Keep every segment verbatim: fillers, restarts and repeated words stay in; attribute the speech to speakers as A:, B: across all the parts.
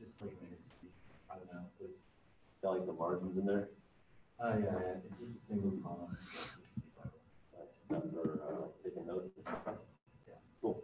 A: just like made it to be, I don't know, it's,
B: Got like the margins in there.
A: oh yeah, yeah, it's just a single column.
B: Nice. Is that for uh, taking notes and stuff?
A: Yeah.
B: Cool.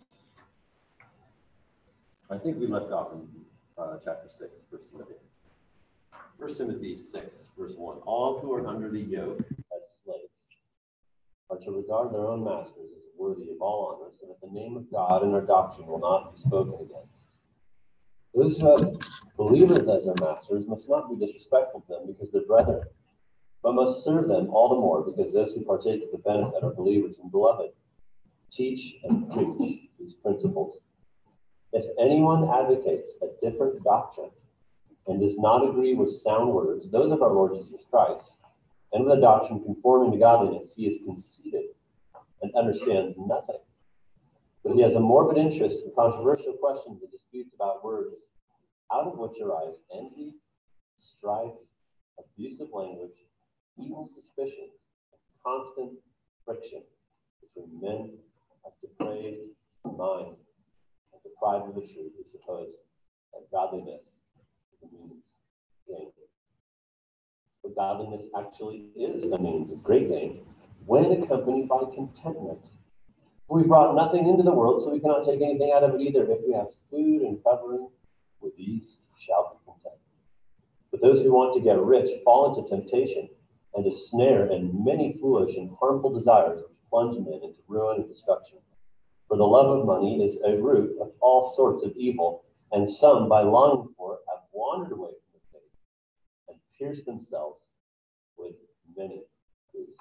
B: I think we left off in uh, chapter six, First Timothy. First Timothy six, verse one. All who are under the yoke as slaves are to regard their own masters as worthy of all honor, so that the name of God and our doctrine will not be spoken against. Those who have believers as their masters must not be disrespectful to them because they're brethren, but must serve them all the more because those who partake of the benefit are believers and beloved. Teach and preach these principles. If anyone advocates a different doctrine and does not agree with sound words, those of our Lord Jesus Christ, and with a doctrine conforming to godliness, he is conceited and understands nothing. But he has a morbid interest in controversial questions and disputes about words, out of which arise envy, strife, abusive language, evil suspicions, and constant friction between men of depraved mind and deprived of the truth, who suppose that godliness is a means of gain. But godliness actually is a means of great gain when accompanied by contentment. We brought nothing into the world, so we cannot take anything out of it either. If we have food and covering, with these shall be content. But those who want to get rich fall into temptation and a snare and many foolish and harmful desires which plunge men into ruin and destruction. For the love of money is a root of all sorts of evil, and some, by longing for it, have wandered away from the faith and pierced themselves with many griefs.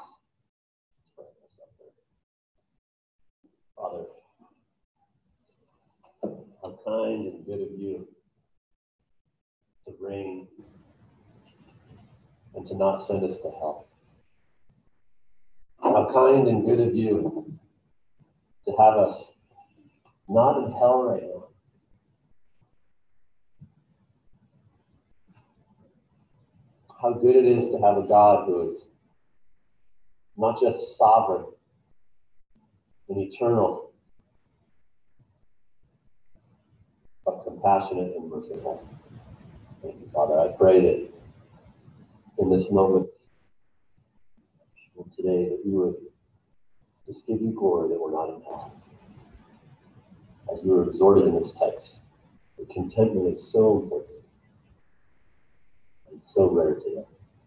B: Father, how kind and good of you to reign and to not send us to hell. How kind and good of you to have us not in hell right now. How good it is to have a God who is not just sovereign and eternal, but compassionate and merciful. Thank you, Father. I pray that in this moment today that you would just give you glory that we're not in hell. As we were exhorted in this text, the contentment is so important and so rare today.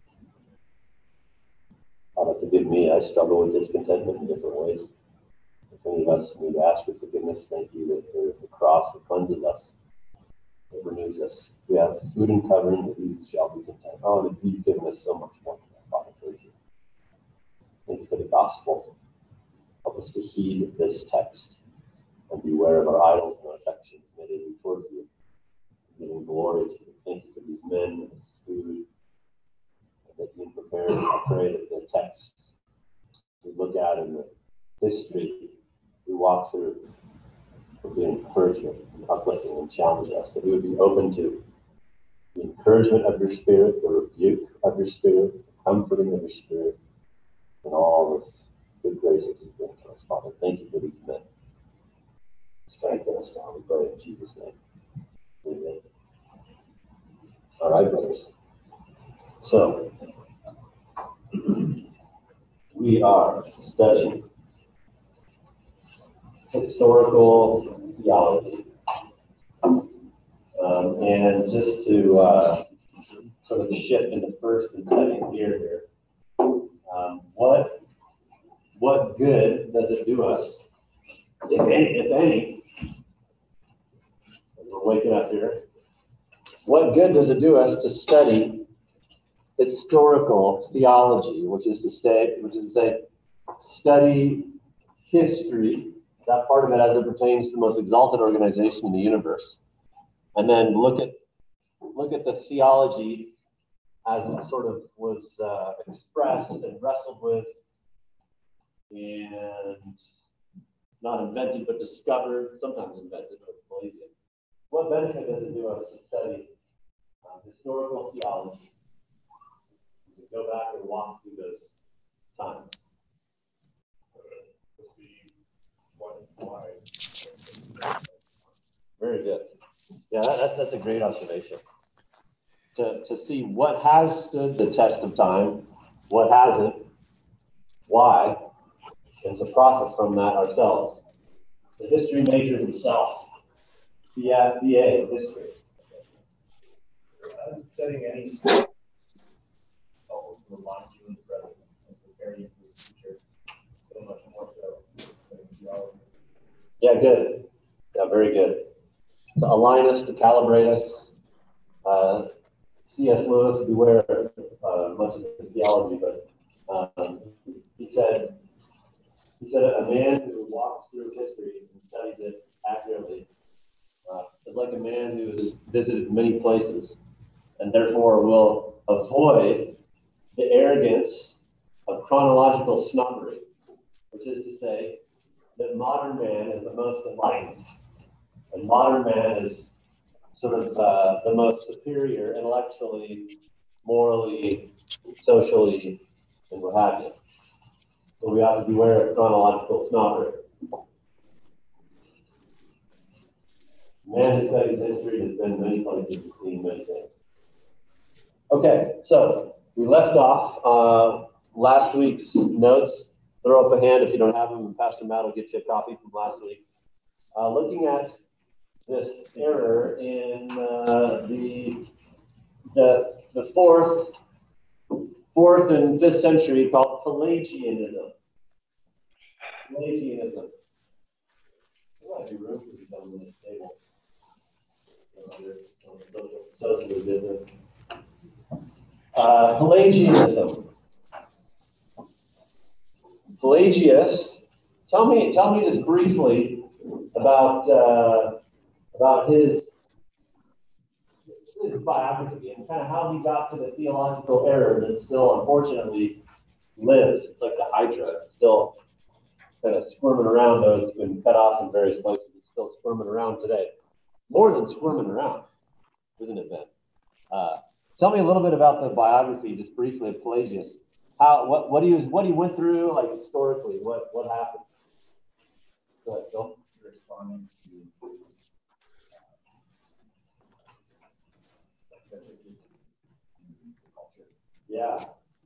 B: Father, forgive me. I struggle with discontentment in different ways. If any of us need to ask for forgiveness, thank you that there is a cross that cleanses us, that renews us. We have food and covering, that we shall be content. Oh, that you've given us so much more today, Father. Thank you. Thank you for the gospel. Help us to heed this text and beware of our idols and our affections. May they be towards you, giving glory to you. Thank you for these men and this food that you prepared. I pray that the text we look at in the history we walk through will be encouragement and uplifting and challenge us, that we would be open to the encouragement of your spirit, the rebuke of your spirit, the comforting of your spirit, and all this good graces you've given to us, Father. Thank you for these men. Strengthen us now, we pray in Jesus' name. Amen. All right, brothers. So, we are studying historical theology. Um, and just to uh, sort of shift into first and second gear here, um, what what good does it do us, if any, if any, as we're waking up here, what good does it do us to study historical theology, which is to say, which is to say, study history, that part of it as it pertains to the most exalted organization in the universe, and then look at look at the theology as it sort of was uh, expressed and wrestled with and not invented but discovered, sometimes invented, but believed in. What benefit does it do us to study uh, historical theology? We can go back and walk through those times.
C: To see what why.
B: Very good. Yeah, that, that's, that's a great observation. To, to see what has stood the test of time, what hasn't, why, and to profit from that ourselves. The history major himself, B A in history.
C: I'm studying any helpful to remind you in the present and prepare you for the future. So much more so than geology.
B: Yeah, good. Yeah, very good. To align us, to calibrate us. Uh, C S Lewis, beware uh, much of his theology, but um, he said, he said, a man who walks through history and studies it accurately uh, is like a man who has visited many places and therefore will avoid the arrogance of chronological snobbery, which is to say that modern man is the most enlightened, and modern man is sort of uh, the most superior intellectually, morally, socially, and what have you. So we ought to beware of chronological snobbery. Man who studies history has been many places and seen many things. Okay, so we left off uh, last week's notes. Throw up a hand if you don't have them, and Pastor Matt will get you a copy from last week. Uh, looking at this error in uh, the, the the fourth fourth and fifth century called Pelagianism. Pelagianism. There might be room for you on this table. Social business. Uh, Pelagianism. Pelagius, tell me, tell me just briefly about uh, about his his biography and kind of how he got to the theological error that still, unfortunately, lives. It's like the Hydra, it's still kind of squirming around, though it's been cut off in various places. It's still squirming around today. More than squirming around, isn't it, Ben? Uh, tell me a little bit about the biography, just briefly, of Pelagius. How, what, what he was, what he went through, like historically, what, what happened? Go ahead, Phil.
A: Responding to culture.
B: Yeah.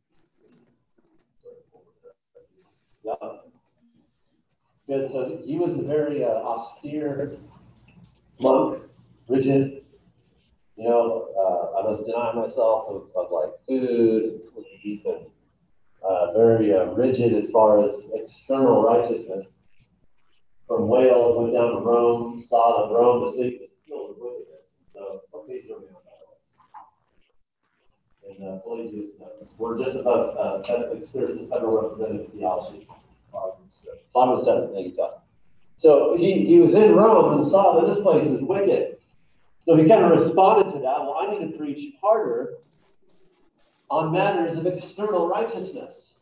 B: Yeah. Good. So he was a very uh, austere monk, rigid. You know, uh, I must deny myself of, of like food and sleep, and uh, very uh, rigid as far as external righteousness. From Wales, went down to Rome, saw that Rome, the city, was filled with wickedness. So, okay, join me on that one. And uh, Pelagius notes. We're just above uh, excursus federal representative theology. Bottom of seven, thank you, Todd. So he, he was in Rome and saw that this place is wicked. So he kind of responded to that. Well, I need to preach harder on matters of external righteousness.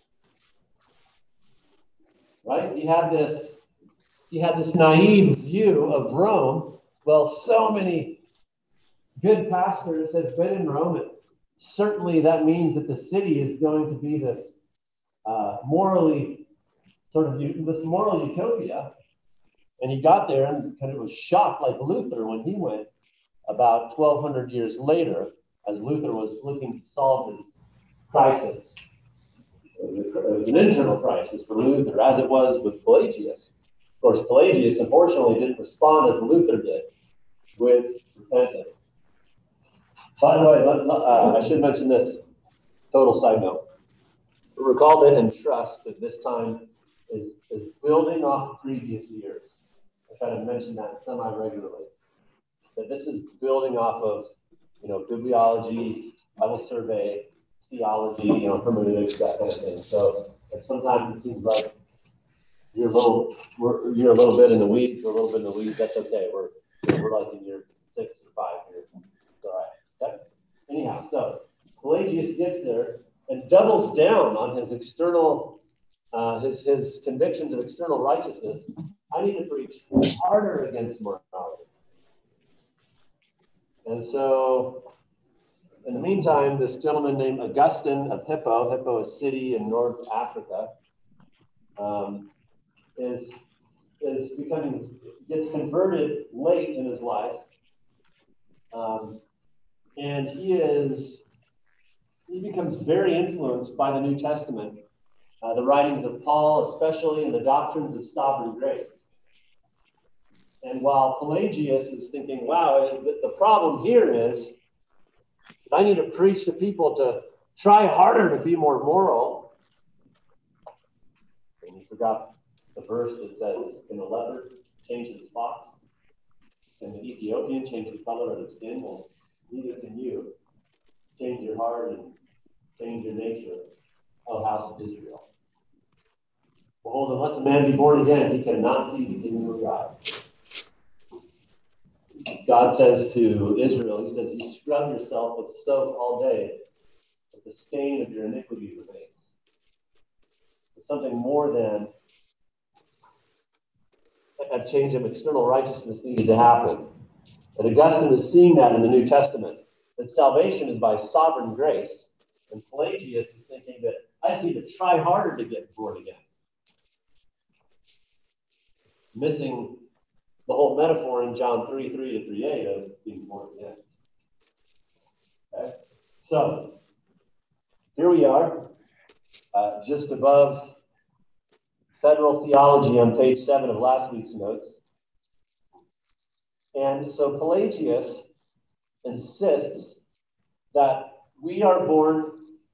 B: Right? He had this, he had this naive view of Rome. Well, so many good pastors have been in Rome. And certainly that means that the city is going to be this uh, morally sort of this moral utopia. And he got there and kind of was shocked, like Luther when he went about twelve hundred years later, as Luther was looking to solve his crisis. It was an internal crisis for Luther, as it was with Pelagius. Of course, Pelagius, unfortunately, didn't respond as Luther did with repentance. By the way, uh, I should mention this total side note. Recall that and trust that this time is, is building off previous years. I try to mention that semi-regularly. That this is building off of, you know, bibliology, Bible survey, theology, you know, hermeneutics, that kind of thing. So if sometimes it seems like you're a little, we're, you're a little bit in the weeds, we're a little bit in the weeds. That's okay. We're we're like in year six or five here. It's all right. Okay? Anyhow, so Pelagius gets there and doubles down on his external, uh, his his convictions of external righteousness. I need to preach harder against morality. And so, in the meantime, this gentleman named Augustine of Hippo, Hippo is a city in North Africa, um, is is becoming gets converted late in his life, Um, and he is, he becomes very influenced by the New Testament, uh, the writings of Paul especially, and the doctrines of sovereign grace. And while Pelagius is thinking, wow, the, the problem here is I need to preach to people to try harder to be more moral. And he forgot the verse that says, can a leopard change his spots? Can the Ethiopian change the color of his skin? Well, neither can you change your heart and change your nature, O house of Israel. Behold, unless a man be born again, he cannot see the kingdom of God. God says to Israel, he says, you scrub yourself with soap all day, but the stain of your iniquity remains. It's something more than a change of external righteousness needed to happen. And Augustine is seeing that in the New Testament, that salvation is by sovereign grace. And Pelagius is thinking that I just need to try harder to get born again. Missing the whole metaphor in John three, three to three, eight of being born again. Okay? So, here we are, uh, just above Federal Theology on page seven of last week's notes. And so Pelagius insists that we are born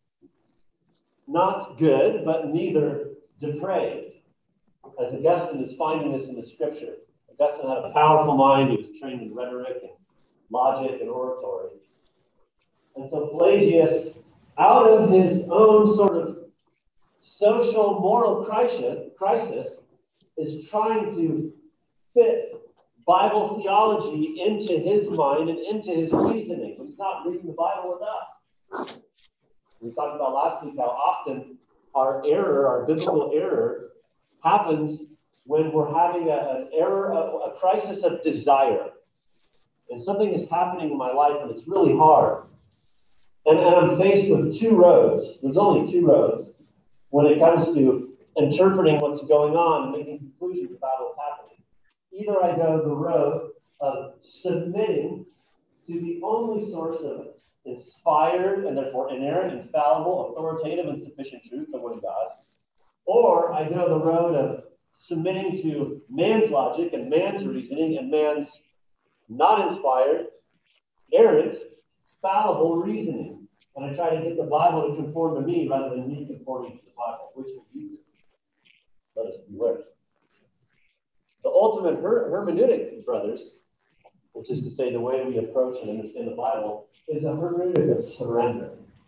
B: not good, but neither depraved. As Augustine is finding this in the scripture. Augustine had a powerful mind. He was trained in rhetoric and logic and oratory. And so Pelagius, out of his own sort of social moral crisis, crisis, is trying to fit Bible theology into his mind and into his reasoning. But he's not reading the Bible enough. We talked about last week how often our error, our biblical error, happens when we're having a, an error, a, a crisis of desire. And something is happening in my life and it's really hard. And, and I'm faced with two roads. There's only two roads when it comes to interpreting what's going on and making conclusions about what's happening. Either I go the road of submitting to the only source of inspired and therefore inerrant, infallible, authoritative, and sufficient truth, the Word of God, or I go the road of submitting to man's logic and man's reasoning and man's not inspired, errant, fallible reasoning. And I try to get the Bible to conform to me rather than me conforming to the Bible. Which will you do? Let us beware. The ultimate her- hermeneutic, brothers, which is to say the way we approach and understand the Bible, is a hermeneutic of surrender.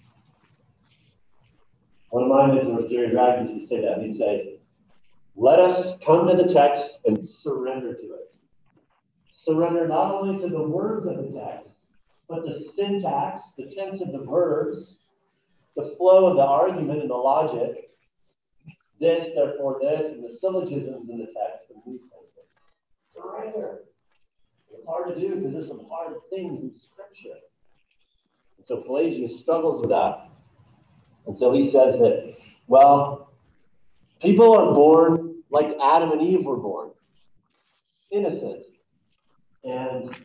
B: One of my mentors, Jerry Dragg, used to say that. He'd say, let us come to the text and surrender to it. Surrender not only to the words of the text, but the syntax, the tense of the verbs, the flow of the argument and the logic, this, therefore this, and the syllogisms in the text, and these kinds of things. Surrender. It's hard to do because there's some hard things in Scripture. And so Pelagius struggles with that. And so he says that, well, people are born like Adam and Eve were born, innocent. And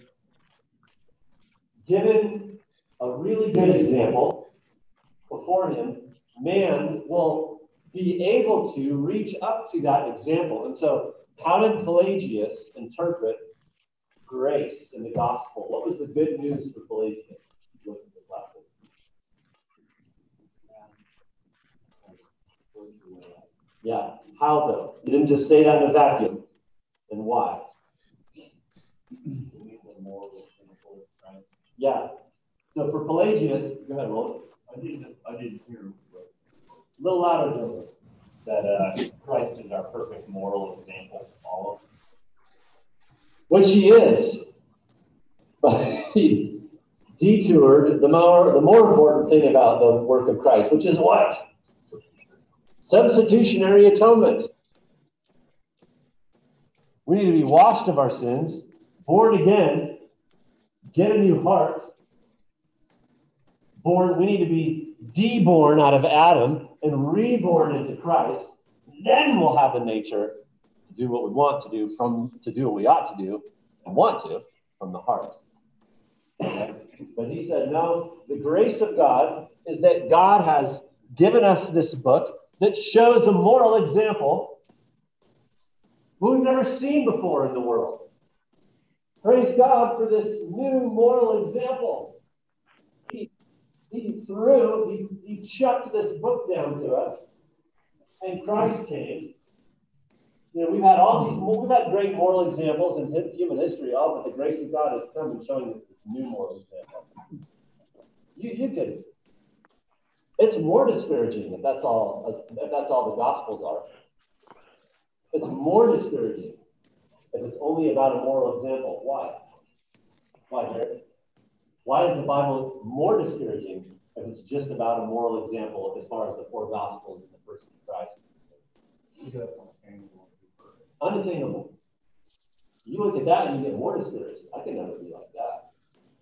B: given a really good example before him, man will be able to reach up to that example. And so how did Pelagius interpret grace in the gospel? What was the good news for Pelagius? Look at this last one. Yeah. How though? You didn't just say that in a vacuum. And why? Yeah. So for Pelagius, go ahead, Roland.
C: I didn't, I didn't hear
B: A little louder, Joe.
C: that uh, Christ is our perfect moral example to follow.
B: Which he is. But he detoured the more, the more important thing about the work of Christ, which is what? Substitutionary atonement. We need to be washed of our sins, born again, get a new heart. Born, we need to be deborn out of Adam and reborn into Christ. Then we'll have the nature to do what we want to do, from to do what we ought to do and want to from the heart. Okay? But he said, no, the grace of God is that God has given us this book that shows a moral example we've never seen before in the world. Praise God for this new moral example. He, he threw, he, he chucked this book down to us, and Christ came. You know, we've had all these, we've had great moral examples in human history, all, but the grace of God has come and showing us this new moral example. You, you could, it's more discouraging if that's all, if that's all the Gospels are. It's more discouraging if it's only about a moral example. Why? Why, Jared? Why is the Bible more discouraging if it's just about a moral example as far as the four Gospels and the person of Christ?
A: Because it's unattainable.
B: Unattainable. You look at that and you get more discouraged. I can never be like that.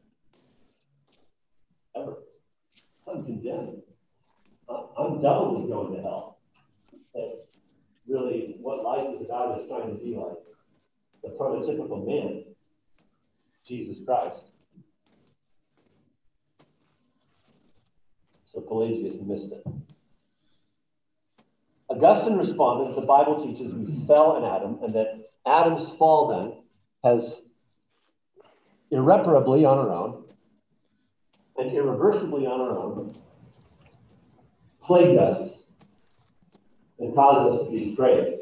B: Ever. I'm condemned. I'm doubly going to hell. But really, what life is God is trying to be like. The prototypical man, Jesus Christ. So Pelagius missed it. Augustine responded that the Bible teaches we fell in Adam, and that Adam's fall then has irreparably on our own and irreversibly on our own plagued us and caused us to be depraved.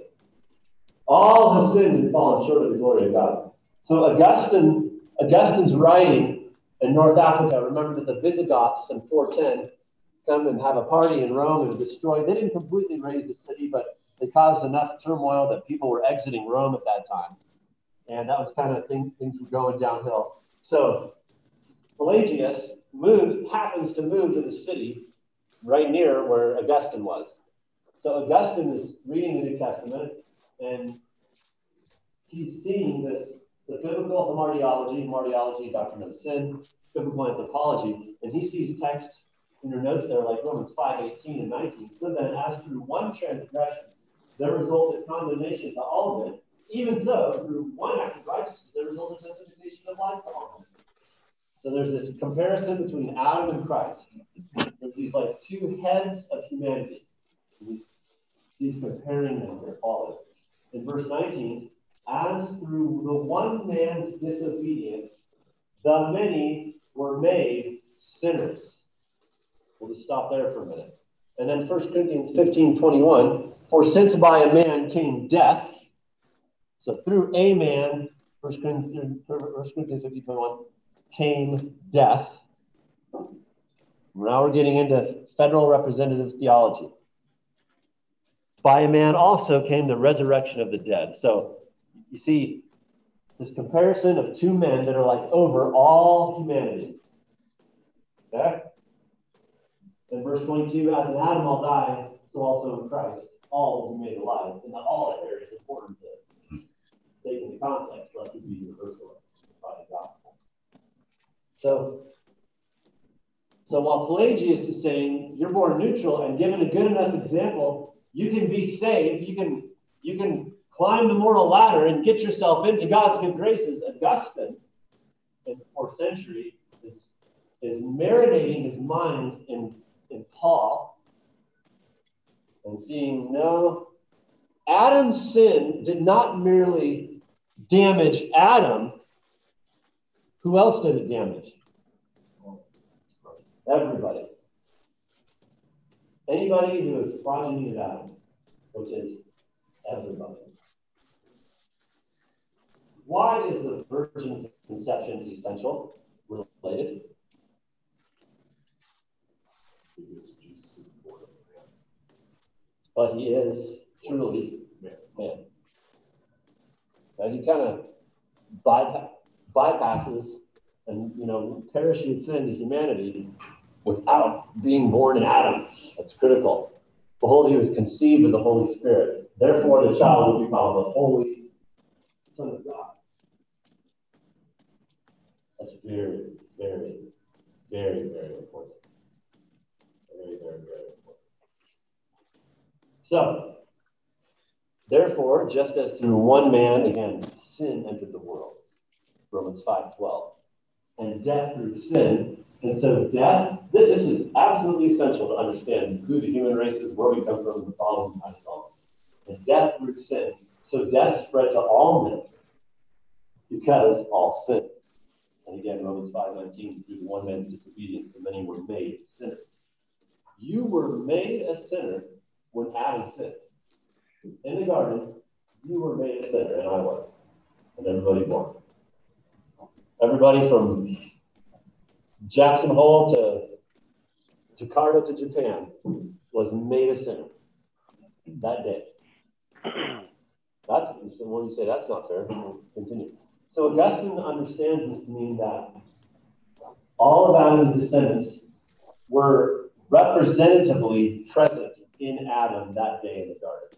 B: All have sinned and fallen short of the glory of God. So Augustine, Augustine's writing in North Africa, remember that the Visigoths in four ten come and have a party in Rome and destroy. They didn't completely raise the city, but they caused enough turmoil that people were exiting Rome at that time. And that was kind of thing, things were going downhill. So Pelagius moves, happens to move to the city right near where Augustine was. So Augustine is reading the New Testament, and he's seeing this, the biblical hamartiology, martyrology, doctrine of sin, biblical anthropology, and he sees texts in your notes there like Romans five, eighteen and nineteen. So then, as through one transgression, there resulted condemnation to all men, even so, through one act of righteousness, there resulted justification of life to all men. So there's this comparison between Adam and Christ. There's these like two heads of humanity. He's, he's comparing them here, Paul is. In verse nineteen, as through the one man's disobedience, the many were made sinners. We'll just stop there for a minute. And then First Corinthians fifteen twenty-one, for since by a man came death, so through a man, First Corinthians fifteen twenty-one, came death. Now we're getting into federal representative theology. By a man also came the resurrection of the dead. So you see this comparison of two men that are like over all humanity. Okay? In verse twenty-two, as in Adam all die, so also in Christ, all will be made alive. And all that here is important to take into context, lest it be universal by the gospel. So, so while Pelagius is saying you're born neutral and given a good enough example, you can be saved, you can, you can climb the moral ladder and get yourself into God's good graces, Augustine, in the fourth century, is, is marinating his mind in, in Paul and seeing, no, Adam's sin did not merely damage Adam. Who else did it damage? Everybody. Anybody who is progeny of Adam, which is everybody. Why is the virgin conception essential? Related? Because Jesus is born of man. But he is truly man. Now he kind of bypass, bypasses and, you know, parachutes into humanity without being born in Adam. That's critical. Behold, he was conceived of the Holy Spirit. Therefore, the child will be called the Holy Son of God. That's very, very, very, very important. Very, very, very important. So, therefore, just as through one man, again, sin entered the world. Romans five twelve. and death through sin. And so death, this is absolutely essential to understand who the human race is, where we come from, the problems I solve. And death through sin. So death spread to all men because all sin. And again, Romans five nineteen, through the one man's disobedience, the many were made sinners. You were made a sinner when Adam sinned. In the garden, you were made a sinner, and I was. And everybody more. Everybody from Jackson Hole to Jakarta to Japan was made a sinner that day. That's, so when you say that's not fair, we'll continue. So Augustine understands this to mean that all of Adam's descendants were representatively present in Adam that day in the garden.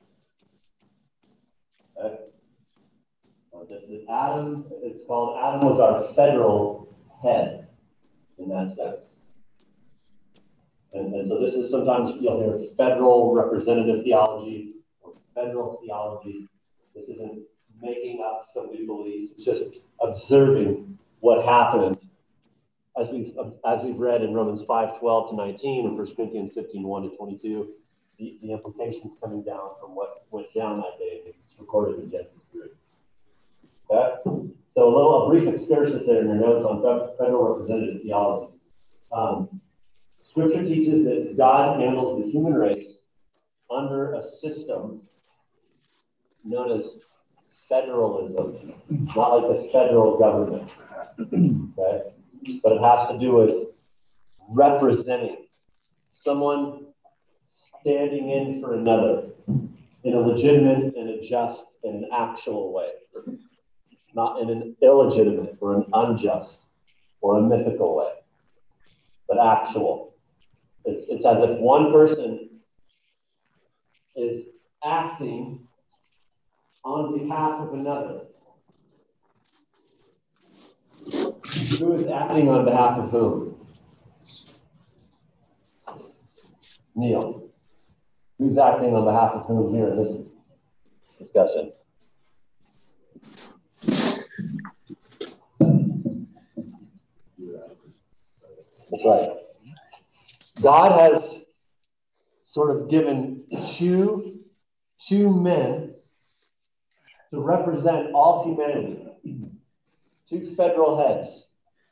B: Okay? Uh, the, the Adam, it's called, Adam was our federal head in that sense. And, and so this is sometimes you'll hear federal representative theology or federal theology. This isn't making up somebody's beliefs. It's just observing what happened as we've, as we've read in Romans five twelve to nineteen and First Corinthians fifteen one to twenty-two, the, the implications coming down from what went down that day. It's recorded in Genesis three. Okay? So a little a brief excursus there in your notes on federal representative theology. Um, Scripture teaches that God handles the human race under a system known as federalism, not like the federal government. Okay? But it has to do with representing someone standing in for another in a legitimate and a just and an actual way, not in an illegitimate or an unjust or a mythical way, but actual. It's, it's as if one person is acting on behalf of another. Who is acting on behalf of whom? Neil. Who's acting on behalf of whom here in this discussion? That's right. God has sort of given two, two men to represent all humanity. Two federal heads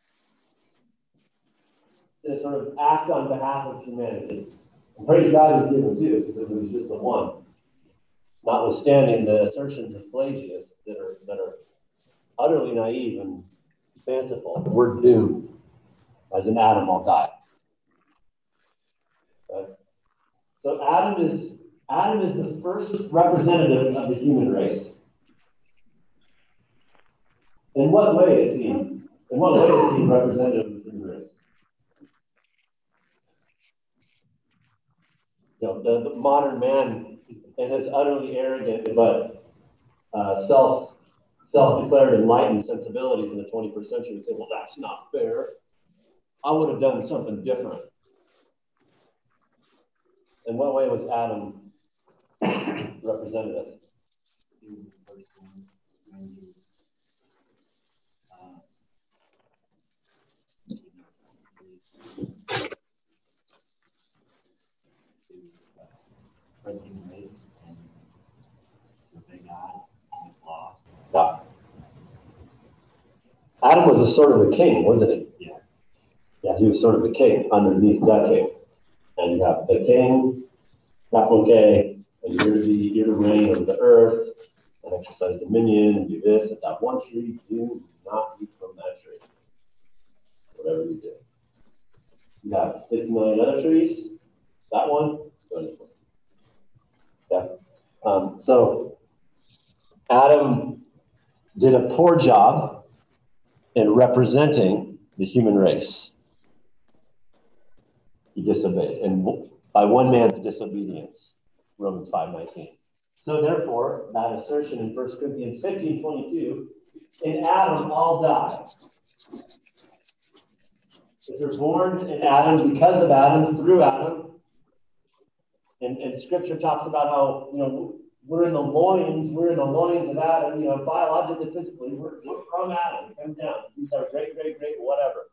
B: to sort of act on behalf of humanity. And praise God was given two, because it was just the one. Notwithstanding the assertions of Pelagius that are that are utterly naive and fanciful. We're doomed. As an Adam, I'll die. Okay? So Adam is Adam is the first representative of the human race. In what way is he? In what way is he representative of the human race? You know, the, the modern man and his utterly arrogant but uh, self self-declared enlightened sensibilities in the twenty-first century would say, "Well, that's not fair. I would have done something different." In what way was Adam representative?
A: He was the first one to uh, spread human race and to obey God and His law.
B: Yeah. Adam was a sort of a king, wasn't he?
A: Yeah.
B: Yeah, he was sort of a king underneath that king. And you have the king, capital K, and you're to be, you're to reign over the earth and exercise dominion and do this and that one tree, do not eat from that tree. Whatever you do. You have six million other trees, that one, go this one. Yeah. Um, so Adam did a poor job in representing the human race. He disobeyed, and by one man's disobedience, Romans five nineteen. So therefore, that assertion in First Corinthians fifteen twenty-two, in Adam all die. If you're born in Adam, because of Adam, through Adam, and, and Scripture talks about how, you know, we're in the loins, we're in the loins of Adam, you know, biologically, physically, we're, we're from Adam, come down. He's our great, great, great, whatever.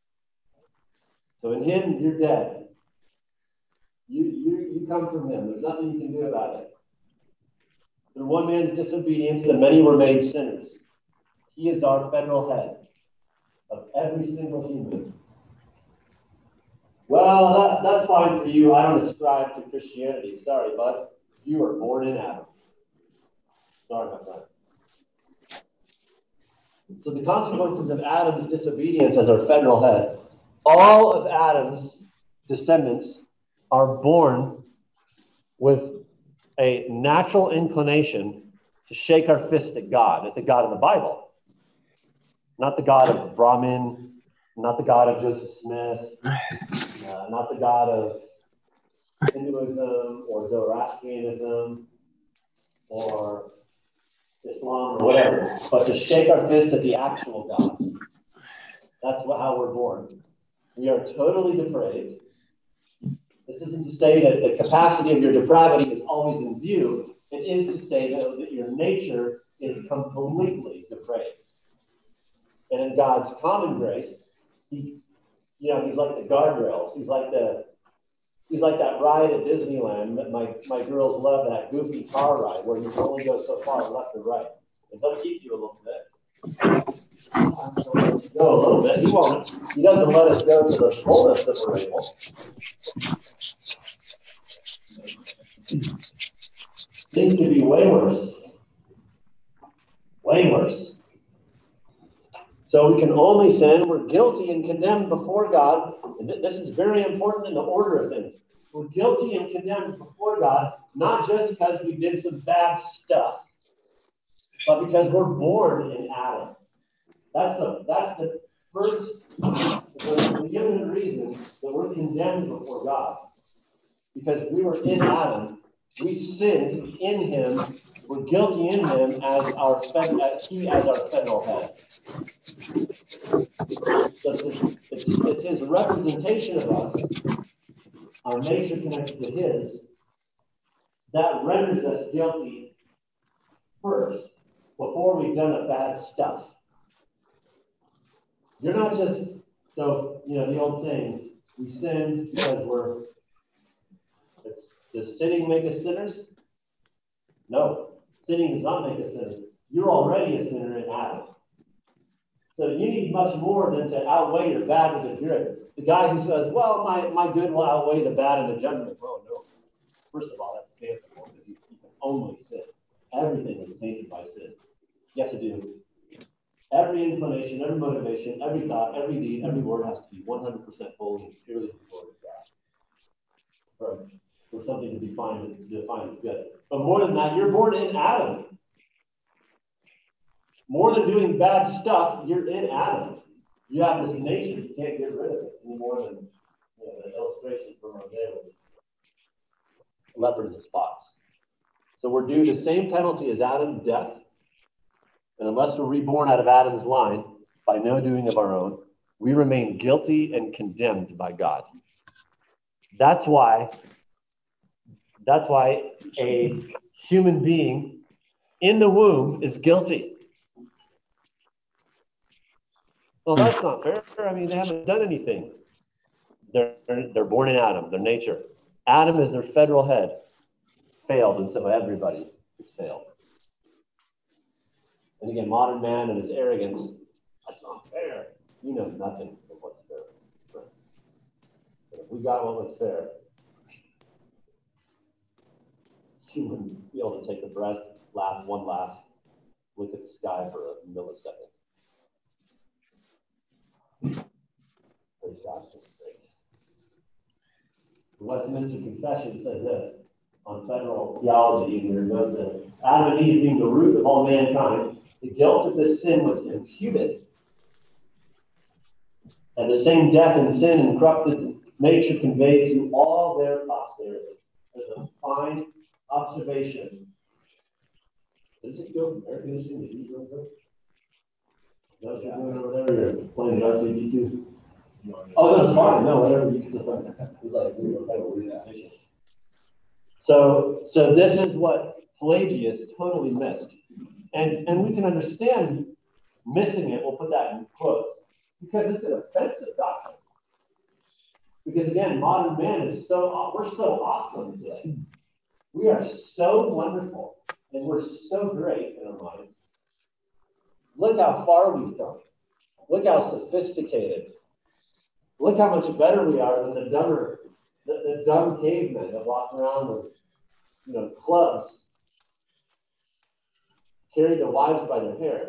B: So in him, you're dead. You, you, you come from him. There's nothing you can do about it. Through one man's disobedience, the many were made sinners. He is our federal head of every single human. Well, that, that's fine for you. I don't ascribe to Christianity. Sorry, bud. You were born in Adam. Sorry about that. So the consequences of Adam's disobedience as our federal head, all of Adam's descendants are born with a natural inclination to shake our fist at God, at the God of the Bible. Not the God of Brahmin, not the God of Joseph Smith, uh, not the God of Hinduism or Zoroastrianism or Islam or whatever, but to shake our fist at the actual God. That's what, how we're born. We are totally depraved. This isn't to say that the capacity of your depravity is always in view. It is to say that, that your nature is completely depraved. And in God's common grace, he, you know, he's like the guardrails. He's like the, he's like that ride at Disneyland. My my girls love that goofy car ride where you can only go so far left or right. And they'll keep you a little bit. Go a little bit. He won't. He doesn't let us go to the fullness that we're able. Things could be way worse. Way worse. So we can only sin. We're guilty and condemned before God. And th- this is very important in the order of things. We're guilty and condemned before God, not just because we did some bad stuff, but because we're born in Adam. That's the that's the first, the legitimate reason that we're condemned before God. Because we were in Adam, we sinned in him, we're guilty in him as our fed, as he as our federal head. So it's, it's, it's his representation of us, our nature connected to his, that renders us guilty first, before we've done a bad stuff. You're not just, so, you know, the old saying, we sin because we're, it's, does sinning make us sinners? No, sinning does not make us sinners. You're already a sinner in Adam. So you need much more than to outweigh your bad with the good. The guy who says, well, my, my good will outweigh the bad in the judgment. Well, no. First of all, that's fanciful because you, you can only sin. Everything is tainted by sin. You have to do every inclination, every motivation, every thought, every deed, every word has to be one hundred percent holy and purely the glory of God. For, for something to be defined, to define as good. But more than that, you're born in Adam. More than doing bad stuff, you're in Adam. You have this nature, you can't get rid of it any more than, you know, the illustration from Isaiah was leopard in the spots. So we're due the same penalty as Adam, death. And unless we're reborn out of Adam's line by no doing of our own, we remain guilty and condemned by God. That's why, that's why a human being in the womb is guilty. Well, that's not fair. I mean, they haven't done anything. They're, they're born in Adam, their nature. Adam is their federal head. Failed, and so everybody has failed. And again, modern man and his arrogance, that's not fair. You know nothing of what's fair. But if we got what was fair, you wouldn't be able to take a breath, laugh, one laugh, look at the sky for a millisecond. Praise God for his grace. The Westminster Confession says this on federal theology, and there goes that Adam and Eve being the root of all mankind, the guilt of this sin was imputed. And the same death and sin and corrupted nature conveyed to all their posterity. There's a fine observation. Did it just go from air conditioning to heat real quick? Is that what you're doing over there? You're playing R two D two? Oh, no, it's fine. No, whatever. You can just like, we were kind of reading that. So, so this is what Pelagius totally missed. And, and we can understand missing it, we'll put that in quotes, because it's an offensive doctrine. Because again, modern man is so, we're so awesome today. We are so wonderful, and we're so great in our minds. Look how far we've come. Look how sophisticated. Look how much better we are than the dumber, the, the dumb cavemen that walk around with, you know, clubs, carry their wives by their hair.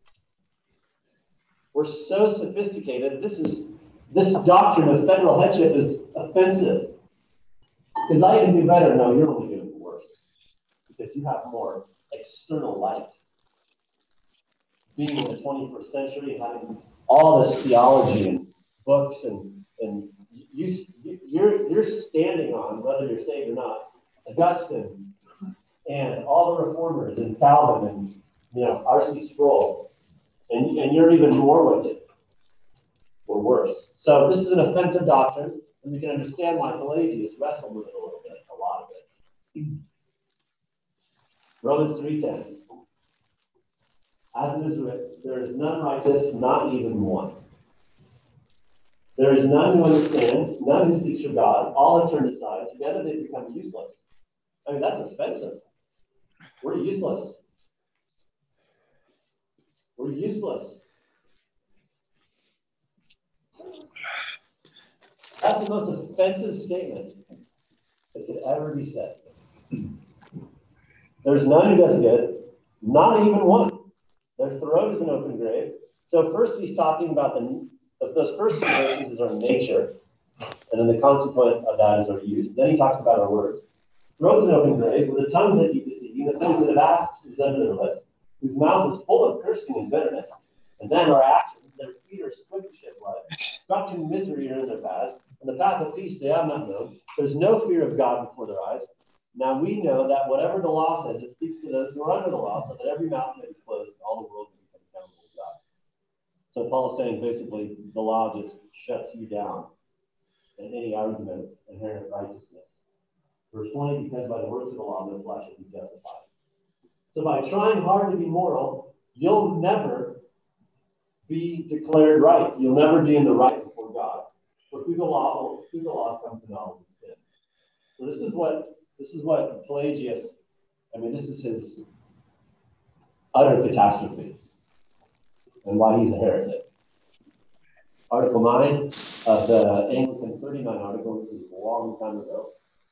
B: We're so sophisticated. This is this doctrine of federal headship is offensive. Because I can do better. No, you're only doing worse. Because you have more external light. Being in the twenty-first century, having all this theology and books, and and you you're you're standing on, whether you're saved or not, Augustine and all the reformers and Calvin and you know R C Sproul, and and you're even more wicked or worse. So this is an offensive doctrine, and we can understand why Pelagius wrestled with it a little bit, a lot of it. Romans three ten. As it is written, there is none righteous, not even one. There is none who understands, none who seeks for God. All have turned aside. Together they become useless. I mean, that's offensive. We're useless. We're useless. That's the most offensive statement that could ever be said. There's none who does good, not even one. Their throat is an open grave. So first he's talking about the, those first two verses is our nature, and then the consequence of that is our use. Then he talks about our words. Throat is an open grave, with the tongues that keep deceiving, the things that have asked is under their lips, whose mouth is full of cursing and bitterness. And then our actions, their feet are swift to shed blood, struck to misery are in their paths, and the path of peace they have not known. There's no fear of God before their eyes. Now we know that whatever the law says, it speaks to those who are under the law, so that every mouth may be closed, and all the world may become accountable to God. So Paul is saying basically the law just shuts you down in any argument of inherent righteousness. Verse twenty, because by the works of the law, no flesh will be justified. So by trying hard to be moral, you'll never be declared right. You'll never be in the right before God. For through the law, through the law comes the knowledge of sin. So this is what This is what Pelagius, I mean, this is his utter catastrophe and why he's a heretic. Article nine of the Anglican thirty-nine article, this is a long time ago,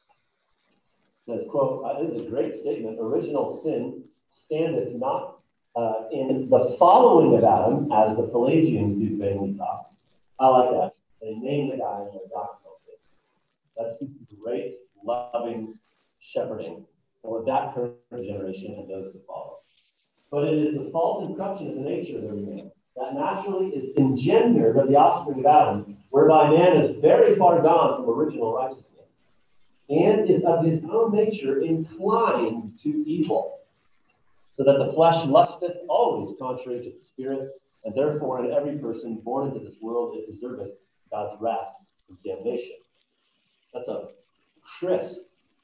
B: says, quote, this is a great statement, original sin standeth not uh, in the following of Adam, as the Pelagians do vainly talk. I like that. They name the guy in their doctrinal faith. That's great, loving shepherding for that current generation and those to follow. But it is the fault and corruption of the nature of every man that naturally is engendered of the offspring of Adam, whereby man is very far gone from original righteousness, and is of his own nature inclined to evil, so that the flesh lusteth always contrary to the spirit, and therefore in every person born into this world it deserveth God's wrath and damnation. That's a crisp,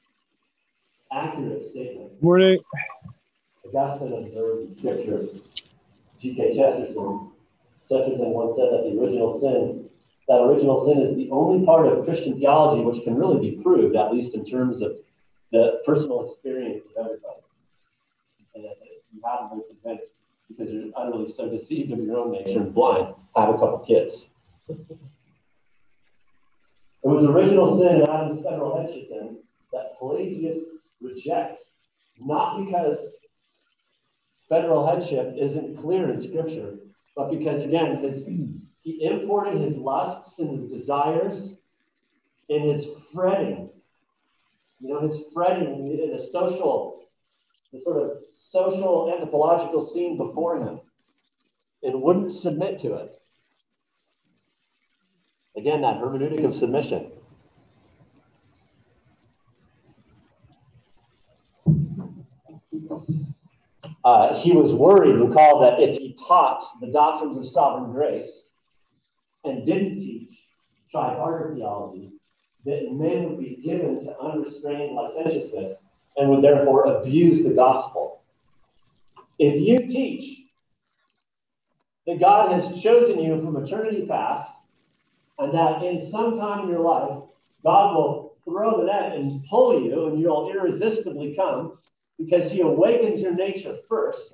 B: accurate statement.
D: Morning.
B: Augustine observed in Scripture. G K Chesterton, Chesterton once said that the original sin, that original sin is the only part of Christian theology which can really be proved, at least in terms of the personal experience of everybody. And if you haven't been convinced because you're utterly so deceived of your own nature and blind, have a couple kids. It was original sin in Adam's federal headship sin that Pelagius rejects, not because federal headship isn't clear in Scripture, but because, again, his, he imported his lusts and his desires and his fretting, you know, his fretting in the social, the sort of social anthropological scene before him, and wouldn't submit to it. Again, that hermeneutic of submission. Uh, he was worried, recall, that if he taught the doctrines of sovereign grace and didn't teach try harder theology, that men would be given to unrestrained licentiousness and would therefore abuse the gospel. If you teach that God has chosen you from eternity past, and that in some time in your life, God will throw the net and pull you, and you'll irresistibly come, because he awakens your nature first,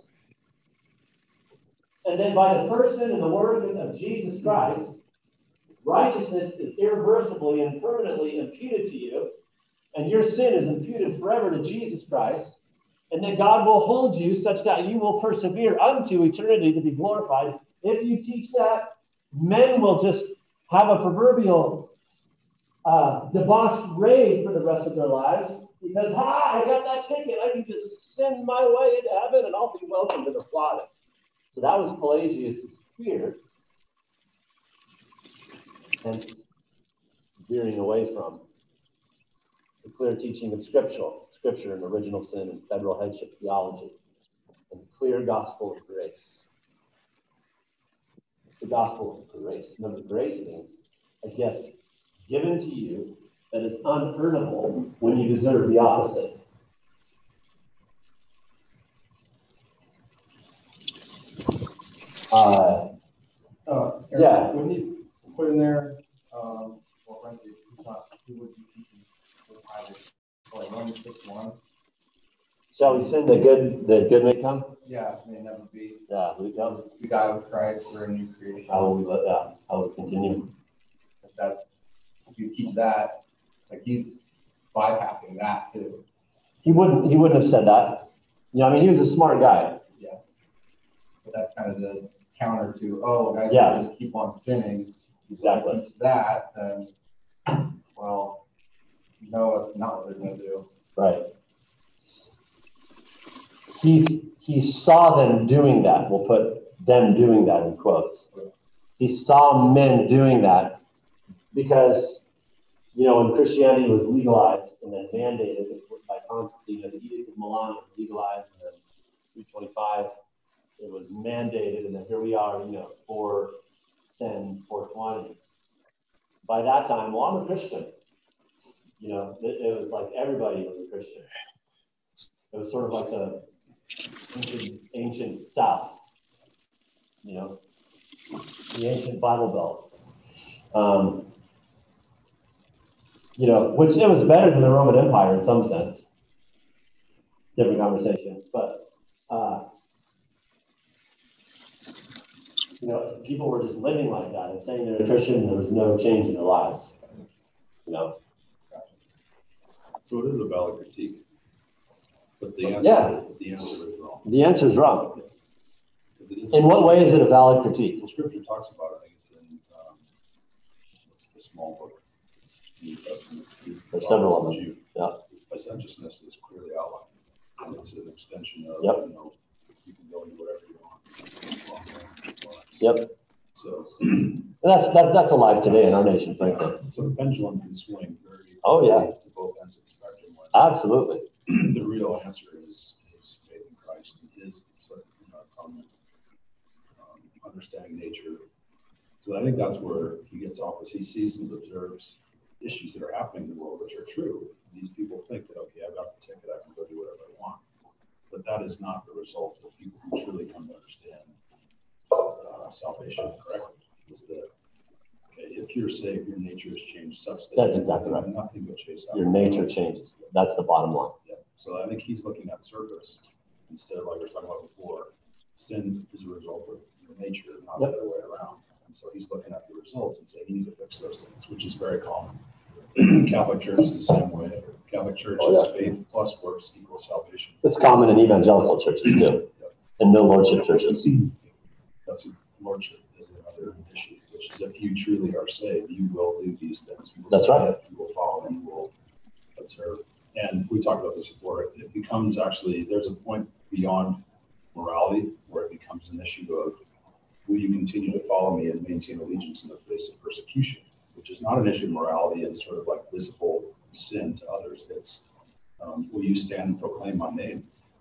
B: and then by the person and the work of Jesus Christ, righteousness is irreversibly and permanently imputed to you, and your sin is imputed forever to Jesus Christ, and that God will hold you such that you will persevere unto eternity to be glorified. If you teach that, men will just have a proverbial uh, debauched rage for the rest of their lives, because, ha, I got that ticket. I can just send my way into heaven, and I'll be welcomed and applauded. So that was Pelagius' fear, and veering away from the clear teaching of scriptural, scripture and original sin and federal headship theology, and the clear gospel of grace. It's the gospel of grace. Remember, grace means a gift given to you that is unearnable when you deserve the opposite. Uh,
C: Uh, Eric,
B: yeah.
C: When you put in there, um, well, frankly, it's not, who would be teaching with Bible? Like Romans six one.
B: Shall we sin that good that good may come?
C: Yeah, may never be.
B: Yeah, we come.
C: We die with Christ, we're a new creation.
B: How will we let that? How will we continue?
C: If that's, if you teach that, like he's bypassing that too.
B: He wouldn't. He wouldn't have said that. You know, I mean, he was a smart guy.
C: Yeah. But that's kind of the counter to, oh, guys,
B: Yeah.
C: just keep on sinning.
B: Exactly.
C: If you teach that, then, well, no, it's not what they're going to do.
B: Right. He he saw them doing that. We'll put them doing that in quotes. He saw men doing that because, you know, when Christianity was legalized and then mandated by Constantine, the Edict of Milan was legalized, and then three twenty-five, it was mandated, and then here we are, you know, four ten, four twenty. By that time, well, I'm a Christian. You know, it, it was like everybody was a Christian. It was sort of like the ancient, ancient South, you know, the ancient Bible Belt. Um, you know, which it was better than the Roman Empire in some sense. Different conversation, but uh, you know, people were just living like that and saying they're a Christian, and there was no change in their lives. You know.
D: So it is a valid critique, but the answer,
B: Yeah.
D: the answer is wrong.
B: The answer is wrong.
D: Because it is
B: In what way is it a valid critique?
D: Well, Scripture talks about it. I think it's in um, it's a small book, New Testament.
B: There's several of them.
D: Jude.
B: Yeah.
D: Licentiousness is clearly outlined, and it's an extension of,
B: Yep.
D: you know, you can go into whatever you want.
B: Yep.
D: So
B: That's that, that's alive today in our nation, frankly.
D: So the pendulum can swing very
B: Oh, yeah.
D: to both ends of the spectrum. When
B: Absolutely.
D: the real answer is is faith in Christ and His sort of, you know, atonement, um, understanding nature. So I think that's where he gets off, as he sees and observes issues that are happening in the world, which are true. These people think that, okay, I've got the ticket, I can go do whatever I want. But that is not the result of people who truly come to understand uh, salvation correctly. Is that, okay, if you're saved, your nature has changed such that
B: That's exactly right.
D: nothing but chase out.
B: Your nature changes. That's the bottom line.
D: Yeah. So I think he's looking at surface instead of, like we were talking about before, sin is a result of your nature, not
B: Yep.
D: the other way around. And so he's looking at the results and saying you need to fix those things, which is very common. Catholic Church is the same way. Catholic Church
B: Oh,
D: is
B: yeah.
D: faith plus works equals salvation.
B: It's common in evangelical churches too,
D: Yep.
B: and no lordship churches.
D: That's a lordship is another issue, which is if you truly are saved, you will do these things. You will
B: That's right.
D: submit, you will follow, you will observe. And we talked about this before. It becomes actually, there's a point beyond morality where it becomes an issue of, will you continue to follow me and maintain allegiance in the face of persecution? Which is not an issue of morality and sort of like visible sin to others. It's, um, will you stand and proclaim my name?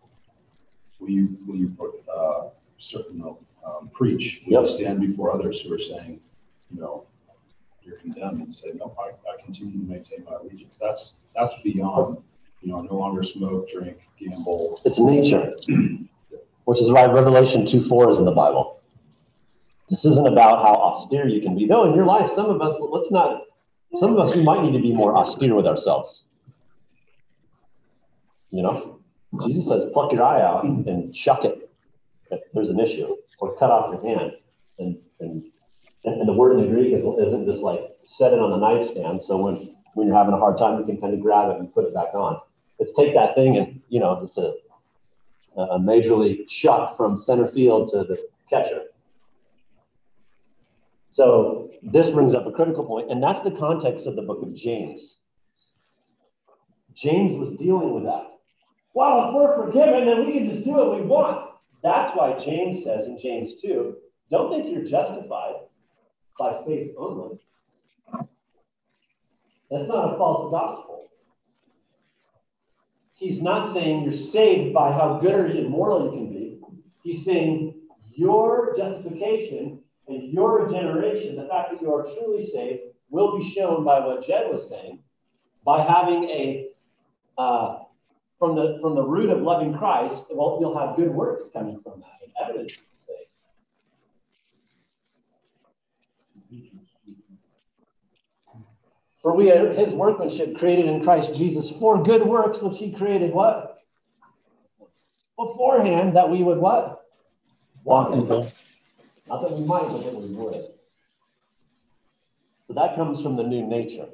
D: Will you, will you uh, certain, um, preach? Will
B: Yep.
D: you stand before others who are saying, you know, you're condemned, and say, no, I, I continue to maintain my allegiance? That's that's beyond you know, no longer smoke, drink, gamble.
B: It's nature, which is why Revelation two four is in the Bible. This isn't about how austere you can be. Though in your life, some of us, let's not, some of us, we might need to be more austere with ourselves. You know, Jesus says, pluck your eye out and chuck it if there's an issue, or cut off your hand. And and, and the word in the Greek is, isn't just like set it on the nightstand. So when, when you're having a hard time, you can kind of grab it and put it back on. It's take that thing and, you know, just a, a majorly chuck from center field to the catcher. So this brings up a critical point, and that's the context of the book of James. James was dealing with that. Well, if we're forgiven, then we can just do what we want. That's why James says in James two, don't think you're justified by faith only. That's not a false gospel. He's not saying you're saved by how good or immoral you can be. He's saying your justification and your regeneration, the fact that you are truly saved, will be shown by what Jed was saying, by having a, uh, from the from the root of loving Christ, well, you'll have good works coming from that, and evidence of faith. For we are his workmanship created in Christ Jesus for good works, which he created what? Beforehand, that we would what? Walk in them. Not that we might, but that we would. So that comes from the new nature.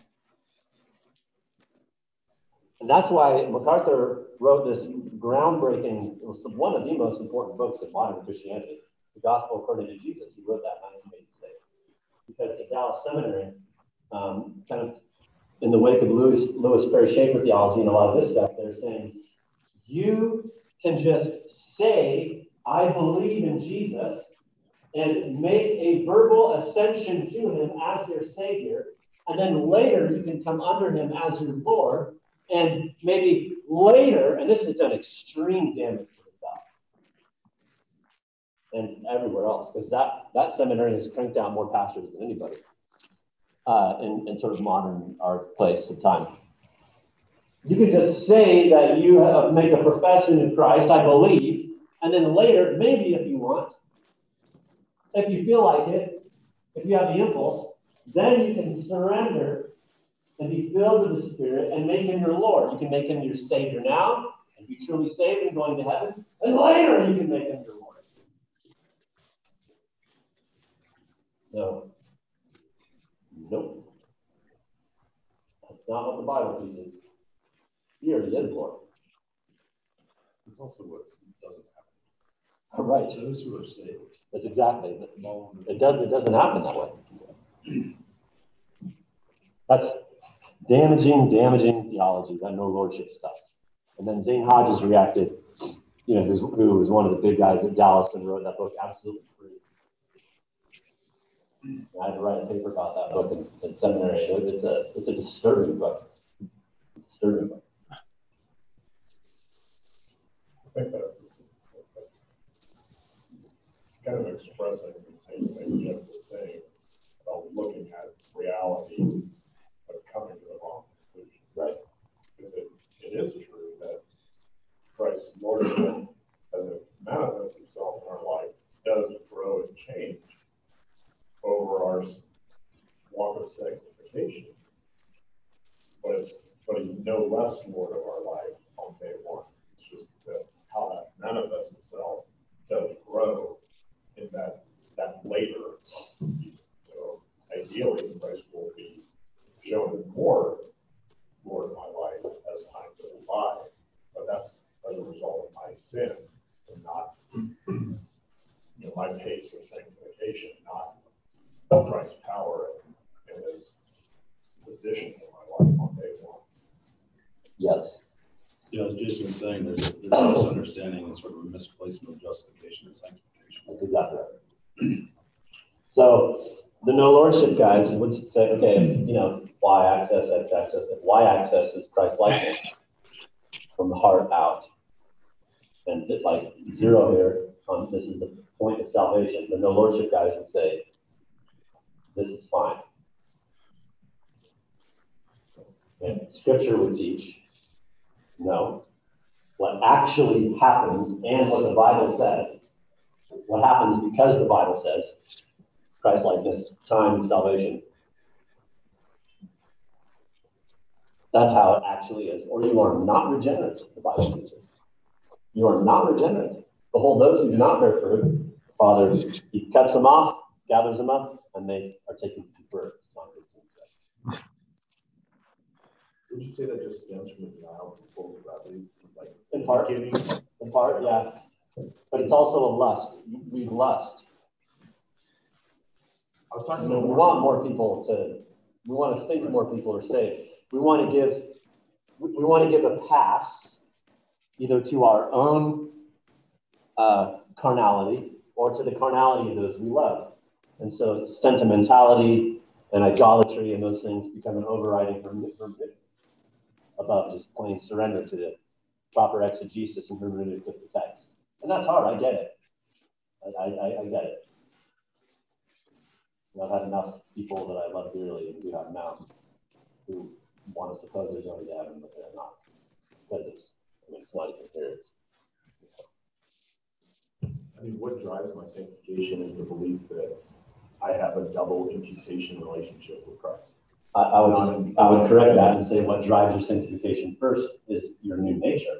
B: And that's why MacArthur wrote this groundbreaking, it was one of the most important books in modern Christianity, The Gospel According to Jesus. He wrote that in nineteen eighty-six. Because the Dallas Seminary, um, kind of in the wake of Lewis, Lewis Perry Schaeffer theology and a lot of this stuff, they're saying, you can just say, I believe in Jesus, and make a verbal ascension to him as your Savior, and then later you can come under him as your Lord, and maybe later, and this has done extreme damage to the South and everywhere else, because that, that seminary has cranked out more pastors than anybody uh, in, in sort of modern our place of time. You can just say that you have, make a profession in Christ, I believe, and then later, maybe if you want, if you feel like it, if you have the impulse, then you can surrender and be filled with the Spirit and make him your Lord. You can make him your Savior now and be truly saved and going to heaven. And later you can make him your Lord. No. Nope. That's not what the Bible teaches. He already is Lord.
D: It's also what doesn't happen.
B: All right.
D: Those who are saved.
B: That's exactly it. It, does, it doesn't happen that way. That's damaging, damaging theology, that no lordship stuff. And then Zane Hodges reacted, you know, who was one of the big guys at Dallas and wrote that book, Absolutely Free. I had to write a paper about that book in, in seminary. It's a, it's a disturbing book. Disturbing book.
E: I think that's, that's kind of expressing the same thing Jeff was saying about looking at reality but coming to the wrong conclusion.
B: Right.
E: Because it, it is true that Christ's Lordship, as it manifests itself in our life, does grow and change over our walk of sanctification. But it's but he's no less Lord of our life on day one. It's just that how that manifests itself does grow in that that later. So ideally, Christ will be shown more Lord of my life as time goes by, but that's as a result of my sin and not, you know, my pace of sanctification, not Christ's power and, and his position in my life on day one.
B: Yes.
D: You know, as Jason was saying, there's a, there's a misunderstanding and sort of a misplacement of justification and sanctification.
B: That's exactly right. So the no lordship guys would say, okay, you know, y axis, x axis. If y axis is Christ likeness from the heart out, and like zero here, um, this is the point of salvation. The no lordship guys would say, this is fine. And Scripture would teach No. What actually happens and what the Bible says, what happens because the Bible says, Christ-likeness, time, salvation. That's how it actually is. Or you are not regenerate, the Bible teaches. You are not regenerate. Behold, those who do not bear fruit, Father, he cuts them off, gathers them up, and they are taken to birth.
E: Would you say that just stems from the denial of full gravity? Like
B: In part, in part, yeah. But it's also a lust. We lust.
E: I was talking
B: You know, we want more people to, we want to think more people are saved. We want to give, we want to give a pass either to our own uh, carnality or to the carnality of those we love. And so sentimentality and idolatry and those things become an overriding hermeneutic above just plain surrender to the proper exegesis and hermeneutic of the text. And that's hard, I get it. I, I, I get it. And I've had enough people that I love dearly, and we have now, who want to suppose they're going to heaven, but they're not. Because it's, I mean, it's not even here. It's,
E: I mean, what drives my sanctification is the belief that I have a double imputation relationship with Christ.
B: I, I would just, I would correct that and say what drives your sanctification first is your new nature.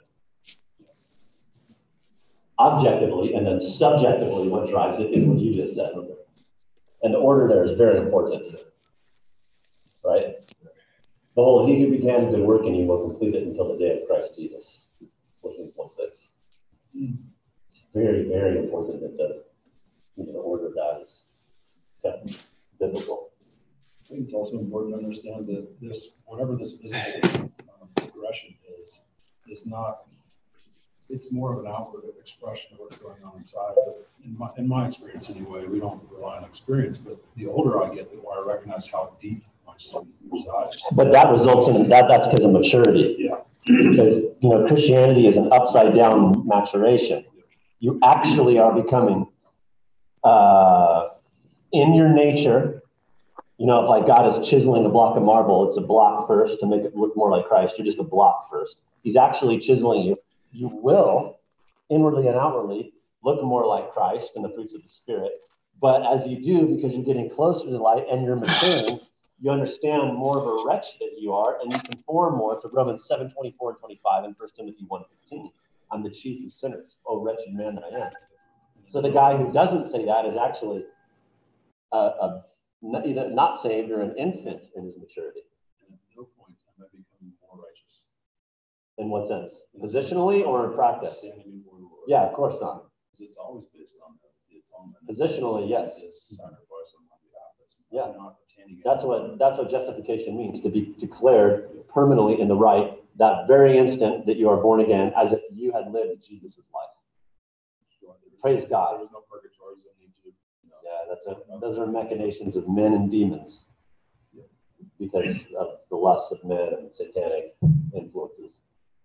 B: Objectively, and then subjectively, what drives it is what you just said. And the order there is very important. Right? Behold, he who began a good work in you will complete it until the day of Christ Jesus. Philippians one six. It's very, very important that the, you know, the order of that is kept biblical.
D: I think it's also important to understand that this, whatever this physical um, progression is, is not, it's more of an outward expression of what's going on inside. But in my, in my experience anyway, we don't rely on experience, but the older I get, the more I recognize how deep my sin resides.
B: But that results in that, that's because of maturity.
D: Yeah.
B: Because, you know, Christianity is an upside down maturation. You actually are becoming, uh, in your nature, you know, if like God is chiseling a block of marble, it's a block first to make it look more like Christ. You're just a block first. He's actually chiseling you. You will, inwardly and outwardly, look more like Christ in the fruits of the Spirit. But as you do, because you're getting closer to the light and you're maturing, you understand more of a wretch that you are, and you conform more to Romans seven twenty-four and twenty-five and First Timothy one fifteen. I'm the chief of sinners. Oh, wretched man that I am. So the guy who doesn't say that is actually a, a either not saved or an infant in his maturity.
D: And at no point am I becoming more righteous.
B: In what sense? Positionally or in practice?
D: Standing before the Lord.
B: Yeah, of course not.
D: Because it's always based on the, the atonement.
B: Positionally, yes.
D: His sacrifice on my behalf. It's
B: Yeah.
D: not attaining it.
B: That's what that's what justification means, to be declared permanently in the right that very instant that you are born again, as if you had lived Jesus' life. Praise God.
D: There was no purgatory, so need to, you know,
B: Yeah, that's a, those are machinations of men and demons because of the lusts of men and satanic influences.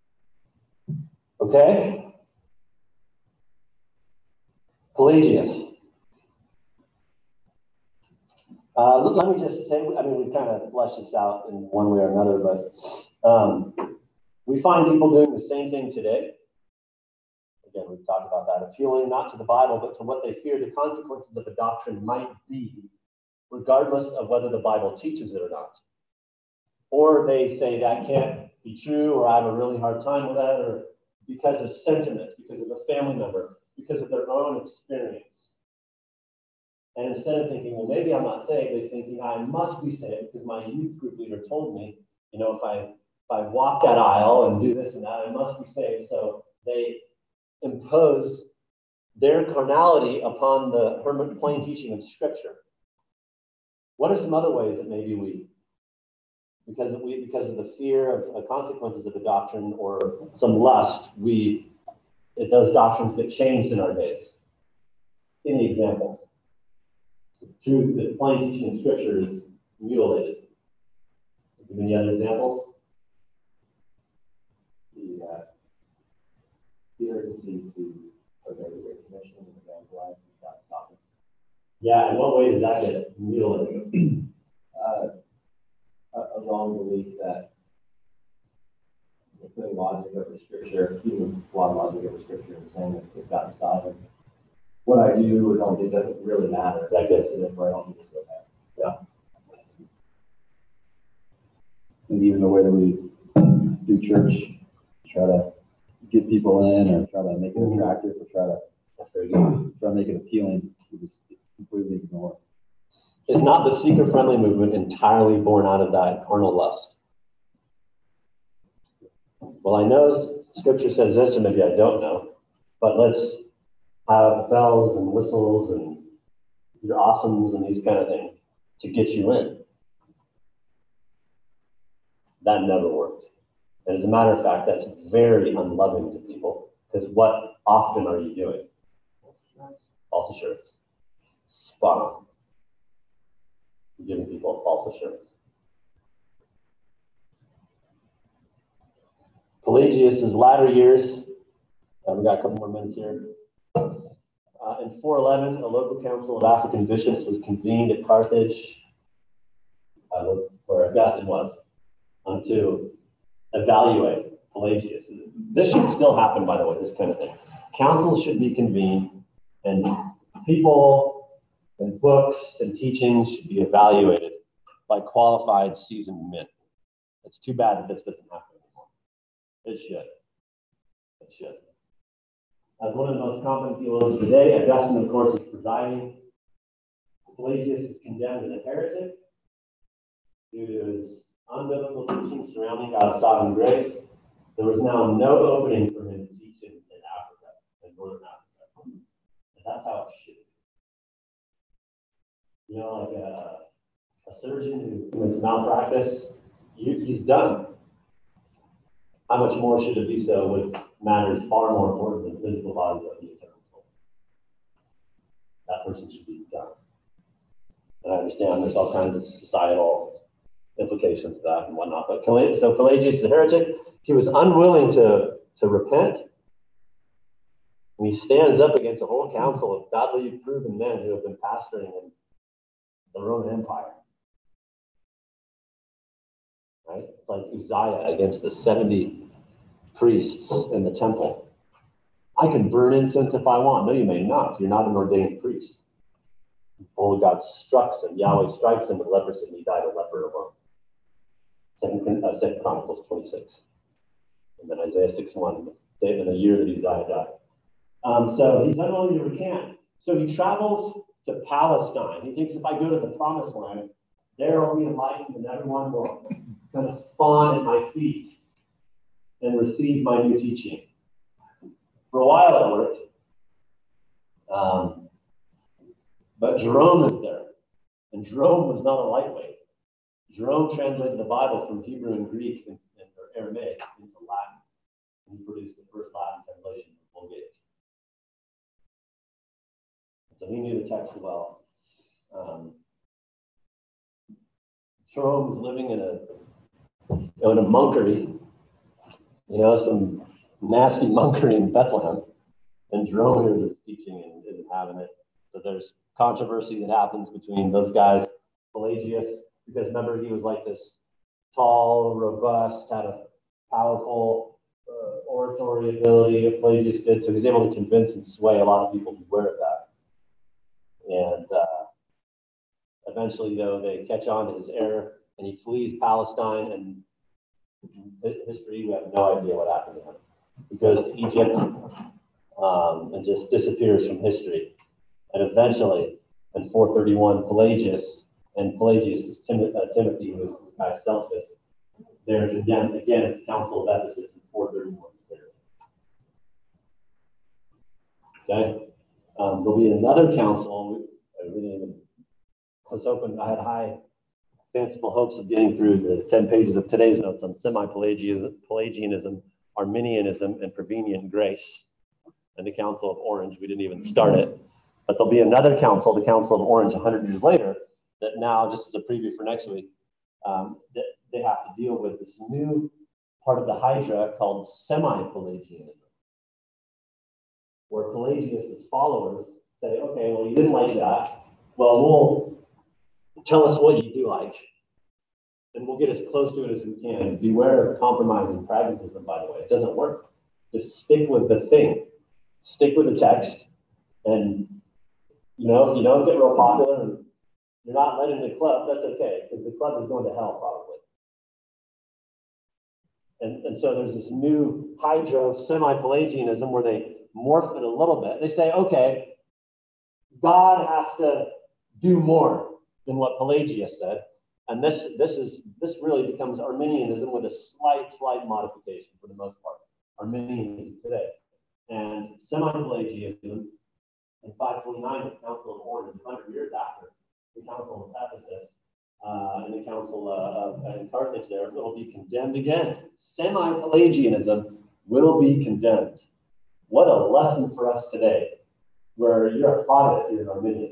B: Okay? Pelagius. Uh, let me just say, I mean, we kind of fleshed this out in one way or another, but um, we find people doing the same thing today. Again, we've talked about that, appealing not to the Bible, but to what they fear the consequences of a doctrine might be, regardless of whether the Bible teaches it or not. Or they say that can't be true, or I have a really hard time with that, or because of sentiment, because of a family member, because of their own experience. And instead of thinking, well, maybe I'm not saved, they're thinking, I must be saved because my youth group leader told me, you know, if I, if I walk that aisle and do this and that, I must be saved. So they impose their carnality upon the plain teaching of Scripture. What are some other ways that maybe we, because of, we, because of the fear of uh, consequences of a doctrine or some lust, we, if those doctrines get changed in our days? Any examples? Truth that plain teaching of Scripture is mutilated. Any other examples?
C: The uh, the urgency to obey the Great Commission and evangelize without stopping.
B: Yeah, in what way does that get mutilated?
C: Uh, a, a wrong belief that
F: putting logic over scripture, even a lot of logic over scripture and saying that it's God style. And what I do or don't do doesn't really matter. I guess it is where I don't just go back. Yeah.
G: And even the way that we do church, try to get people in or try to make it attractive or try to try to make it appealing, we just completely ignore.
B: Is not the seeker-friendly movement entirely born out of that carnal lust? Well, I know Scripture says this, or maybe I don't know, but let's have bells and whistles and your awesomes and these kind of things to get you in. That never worked. And as a matter of fact, that's very unloving to people, because what often are you doing? False assurance. Spot on. You're giving people a false assurance. Pelagius' latter years, uh, we got a couple more minutes here. Uh, in four eleven, a local council of African bishops was convened at Carthage, uh, where Augustine was, um, to evaluate Pelagius. This should still happen, by the way, this kind of thing. Councils should be convened, and people and books and teachings should be evaluated by qualified, seasoned men. It's too bad that this doesn't happen anymore. It should. It should. As one of the most common theologians today, Augustine, of course, is presiding. Pelagius is condemned as a heretic due to his unbiblical teaching surrounding God's sovereign grace. There was now no opening for him to teach in, in Africa, in northern Africa. And that's how it should be. You know, like a, a surgeon who commits malpractice, you, he's done. How much more should it be so with matters far more important than the physical body of the eternal soul? That person should be done. And I understand there's all kinds of societal implications of that and whatnot. But so Pelagius is a heretic. He was unwilling to, to repent. And he stands up against a whole council of godly, proven men who have been pastoring in the Roman Empire. Right? It's like Uzziah against the seventy priests in the temple. I can burn incense if I want. No, you may not. You're not an ordained priest. The Holy God struck him. Yahweh strikes him with leprosy, and he died a leper alone. Second, uh, Second Chronicles twenty-six. And then Isaiah six one, in the year that Uzziah died. Um, so he's unwilling to recant. So he travels to Palestine. He thinks if I go to the promised land, there will be enlightened and everyone will kind of fawn at my feet and receive my new teaching. For a while it worked. Um, but Jerome is there. And Jerome was not a lightweight. Jerome translated the Bible from Hebrew and Greek and, and Aramaic into Latin. And he produced the first Latin translation of the Vulgate. So he knew the text well. Um, Jerome was living in a, in a monkery, you know, some nasty monkery in Bethlehem. And Jerome hears his teaching and isn't having it. So there's controversy that happens between those guys. Pelagius, because remember, he was like this tall, robust, had a powerful uh, oratory ability. Pelagius did, so he's able to convince and sway a lot of people to wear that. And uh, eventually, though, they catch on to his error, and he flees Palestine. And history, we have no idea what happened to him. He goes to Egypt um, and just disappears from history. And eventually, in four thirty-one, Pelagius and Pelagius is Tim- uh, Timothy, who is this guy Celsus, they're condemned again at the Council of Ephesus in four thirty-one. Okay, um, there'll be another council. I really even was hoping, I had high fanciful hopes of getting through the ten pages of today's notes on semi-Pelagianism, Pelagianism, Arminianism, and Prevenient grace, and the Council of Orange. We didn't even start it. But there'll be another council, the Council of Orange, one hundred years later, that now, just as a preview for next week, um, that they have to deal with this new part of the Hydra called semi-Pelagianism, where Pelagius' followers say, okay, well, you didn't like that. Well, we'll tell us what you do like. And we'll get as close to it as we can. Beware of compromise and pragmatism, by the way. It doesn't work. Just stick with the thing. Stick with the text. And, you know, if you don't get real popular and you're not led into the club, that's okay, because the club is going to hell probably. And, and so there's this new hydra of semi-Pelagianism where they morph it a little bit. They say, okay, God has to do more than what Pelagius said. And this, this is this really becomes Arminianism with a slight, slight modification for the most part. Arminianism today. And semi-Pelagianism in five twenty-nine, the Council of Orange, one hundred years after the Council of Ephesus, uh, and the Council uh, of in Carthage there, will be condemned again. Semi-Pelagianism will be condemned. What a lesson for us today, where you're applauded if you're an Arminian.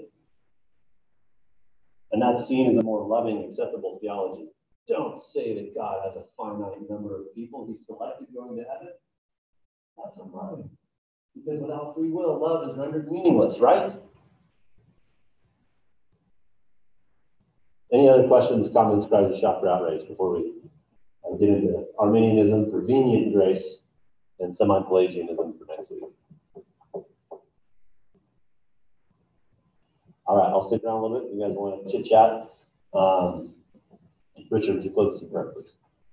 B: And that's seen as a more loving, acceptable theology. Don't say that God has a finite number of people he selected going to heaven. That's unloving. Because without free will, love is rendered meaningless, right? Any other questions, comments, cries of shock or outrage before we get into Arminianism, prevenient grace, and semi-Pelagianism for next week? All right, I'll stick around a little bit. You guys want to chit chat? Um, Richard, would you close us in prayer, please?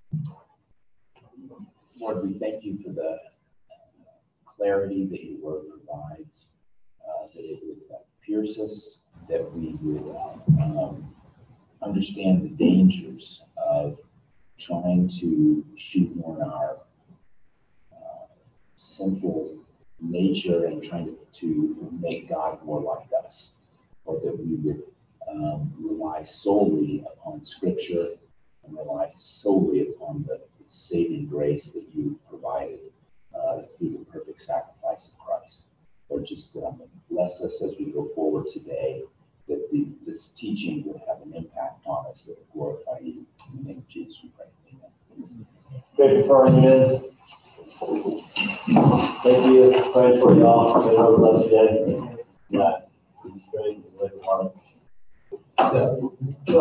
H: Lord, we thank you for the clarity that your word provides, uh, that it would uh, pierce us, that we would um, understand the dangers of trying to shoehorn our uh, sinful nature and trying to, to make God more like us, or that we would um, rely solely upon Scripture and rely solely upon the saving grace that you provided uh, through the perfect sacrifice of Christ. Lord, just um, bless us as we go forward today, that the, this teaching would have an impact on us that would glorify you. In the name of Jesus, we pray. Amen.
B: Great before you in. Thank you. Praying for y'all. May the Lord bless you. Yeah. Be straight and live hard.